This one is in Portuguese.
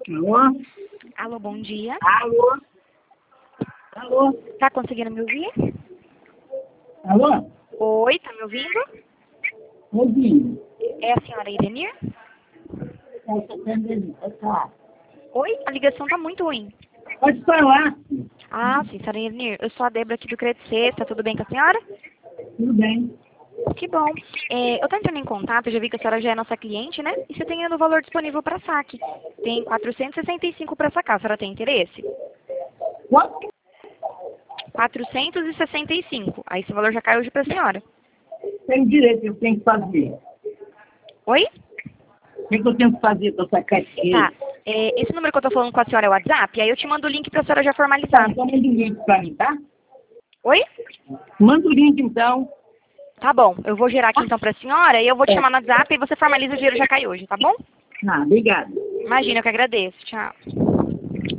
Alô? Alô, bom dia. Alô? Alô? Tá conseguindo me ouvir? Alô? Oi, tá me ouvindo? Ouvindo. É a senhora Irenir? Tá. Oi, a ligação tá muito ruim. Pode falar. Ah, sim, senhora Irenir. Eu sou a Débora aqui do Crédito Sexta. Tudo bem com a senhora? Tudo bem. Que bom. Eu tô entrando em contato, já vi que a senhora já é nossa cliente, né? E você tem ainda o valor disponível para saque. Tem 465 para sacar. A senhora tem interesse? Quanto? 465. Aí esse valor já caiu hoje para a senhora. Tem direito que eu tenho que fazer. Oi? O que eu tenho que fazer para sacar esse dinheiro? Tá. Esse número que eu tô falando com a senhora é o WhatsApp? Aí eu te mando o link pra senhora já formalizar. Então manda o link para mim, tá? Oi? Manda o link, então. Tá bom. Eu vou gerar aqui então pra senhora e eu vou te chamar no WhatsApp e você formaliza o dinheiro já cai hoje, tá bom? Ah, obrigada. Imagina, eu que agradeço. Tchau.